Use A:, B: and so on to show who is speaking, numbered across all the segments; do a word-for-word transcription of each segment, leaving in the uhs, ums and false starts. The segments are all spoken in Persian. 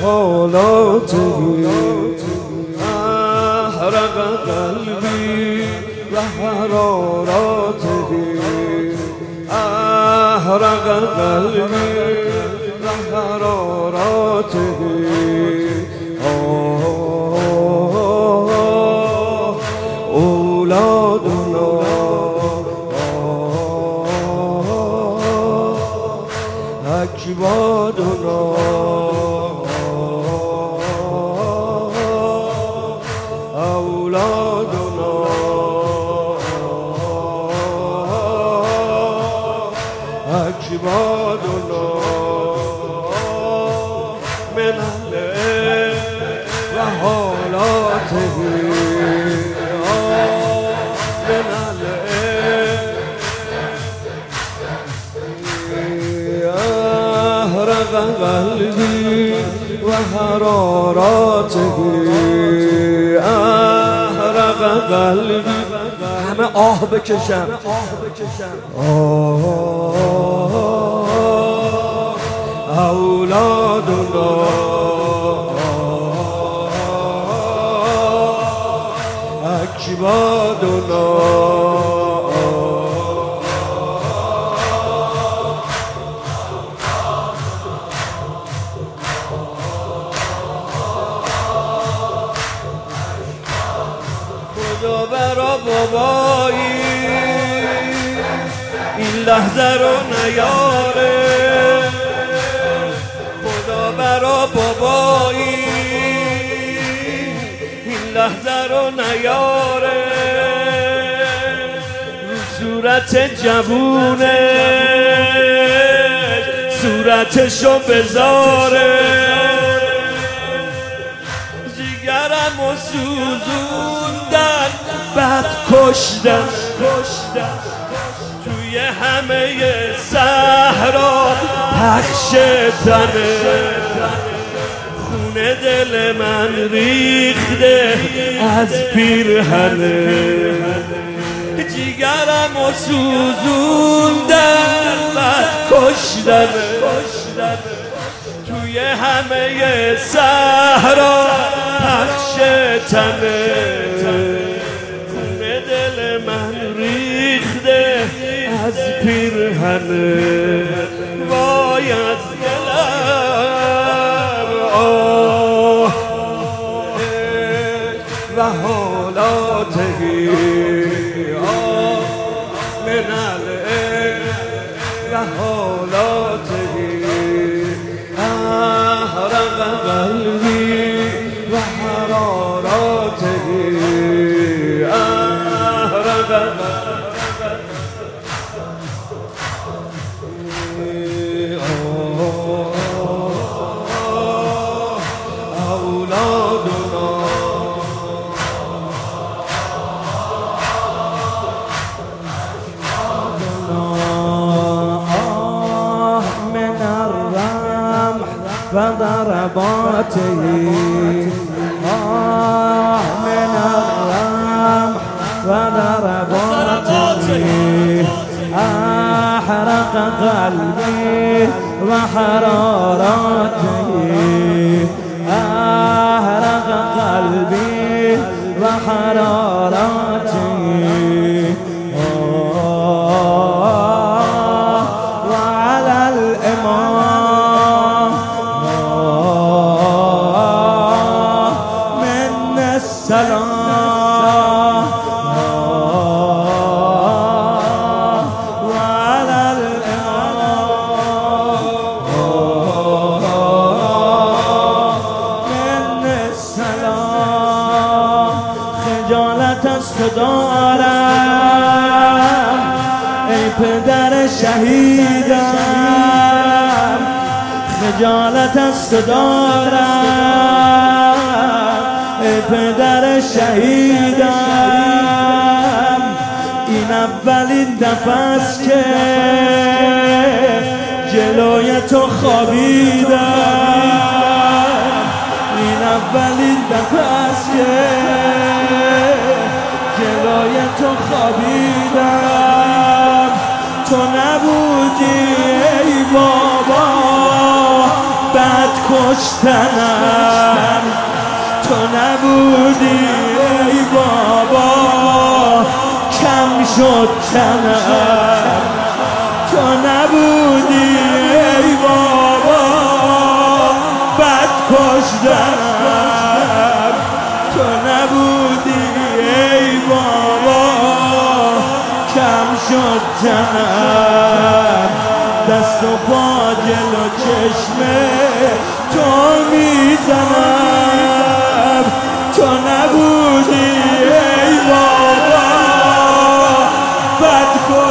A: حالاته احرق قلبی و حراراته احرق قلبی و حراراته اولادنا اکبادنا اولادنا اکبادنا من اهل و حالاته من اهل احرق قلبی و حراراته احرق قلبی همه آه بکشم آه اولادنا اکبادنا خدا برا بابایی این لحظه رو نیاره خدا برا بابایی این لحظه رو نیاره رو صورت جوونش صورتشو بذاره جیگرم و سوزوندن بعد کشتن توی همه صحرا پخش تنه خونه دل من ریخته از پیرهنه جیگرم و سوزوندن بعد کشتن توی همه صحرا پخش تنه خونه دل من ریخته از پیرهنه وای از دلم آه و حالاته آه من و حالاته احرق قلبی و حراراته احرق اولادنا من الرمح و ضرباته من الرمح و ضرباته احرق قلبي وحراراته احرق قلبي وحراراته وعلى الإمام منا السلام دارم ای پدر شهیدم خجالت از تو دارم ای پدر شهیدم این اولین دفعه است که جلوی تو خوابیدم این اولین دفعه است که جلوی تو خوابیدم تو نبودی ای بابا بعد کشت تنم تو نبودی ای بابا کم شد تنم تو نبودی ای بابا بد کشتنم تو نبودی ای بابا کم شد تنم دست و پا جلو چشمه تو میزنم تو نبودی ای بابا بد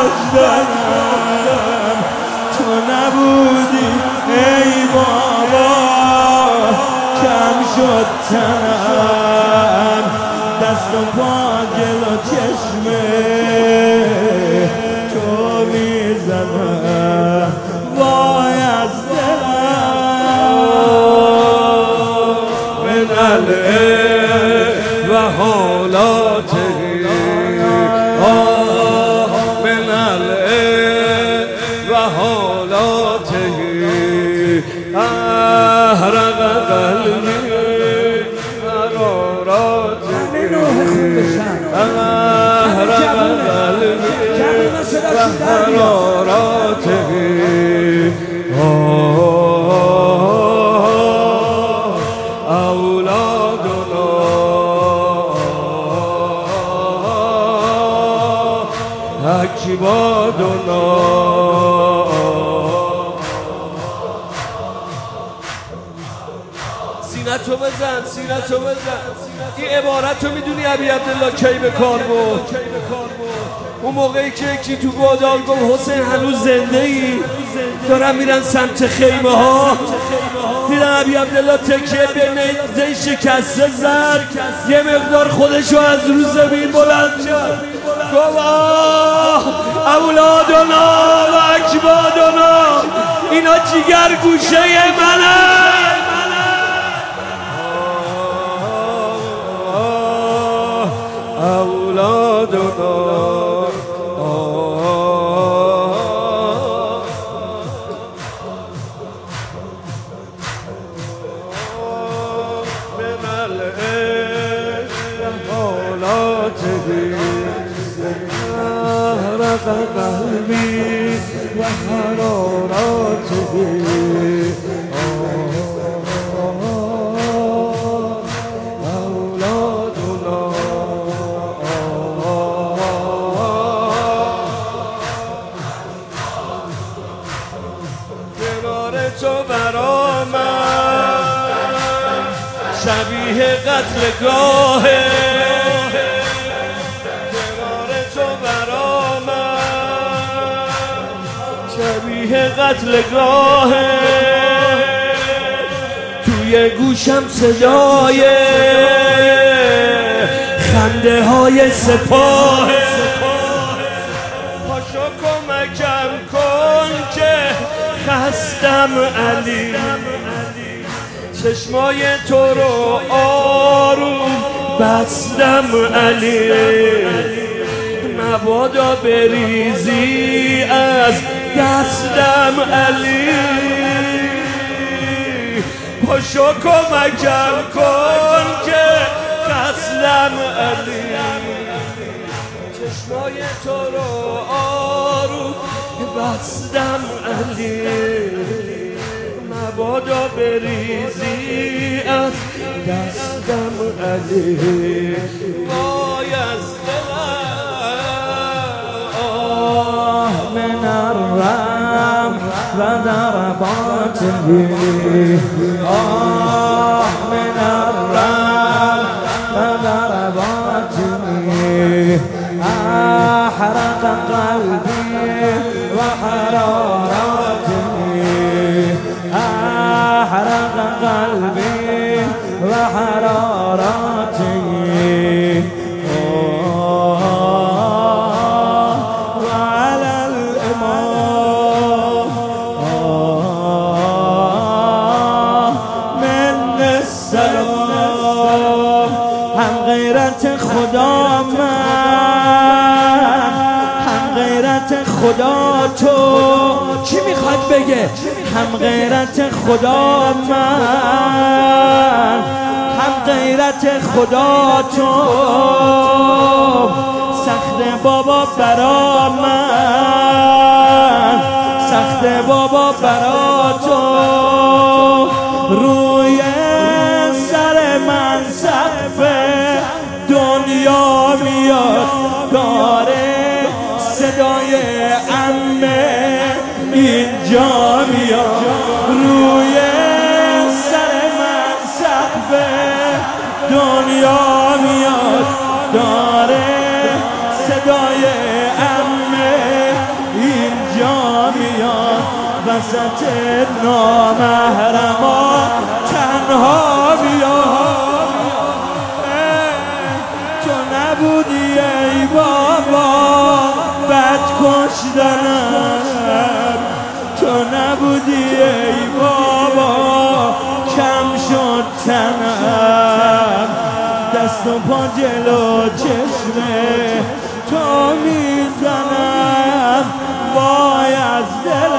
A: کشتنم تو نبودی ای بابا کم شد تنم دست و پا جلو چشمه تو میزنم وای از دلم
B: من العشق و حالاته من العشق و حالاته احرق قلبی حراراته احرق قلبی و حراراته اولادنا اکبادنا سینتو بزن سینتو بزن این عبارت رو میدونی ابی عبدالله کی به کار بود؟ اون موقعی که یکی تو گودال گفت حسین هنوز زنده ای؟ دارن میرن سمت خیمه ها دیدن ابی عبدالله تکیه به نیزه شکسته زد یه مقدار خودشو از رو زمین بلند کرد گفت آه اولادنا و اکبادنا اینا جیگر گوشه منه اولادنا من العشق حالاته احرق قلبی و حراراته تو برا من شبیه قتلگاهه کنار تو برا من شبیه قتلگاهه توی گوشم صدای خنده های سپاهه پاشو کمکم کن که خستم علی چشمای تو رو آروم بستم علی مبادا بریزی از دستم علی پاشو کمکم کن که خستم علی چشمای تو رو آروم بستم علی مبادا بریزی از دستم علی وای از دلم
A: آه من الرم و ضرباته آه من الرم و ضرباته احرق قلبي وحرارته احرق قلبي وحرارته وعلى الإمام من السلام هم غیرت خدا من هم غیرت خدا تو. چی میخواد بگه؟ هم غیرت خدا من، هم غیرت خدا تو. سخت بابا برا من، سخت بابا برا تو. روی سر من سقف دنیا میاد، داره صدای عمه اینجا میاد. روی سر من سقف دنیا میاد، داره صدای عمه اینجا میاد. وسط نامحرما تنها میاد. تو نبودی ای بابا بد کشتنم، تو نبودی ای بابا کم شد تنم. دست و پا جلو چشمه تو میزنم، وای از دل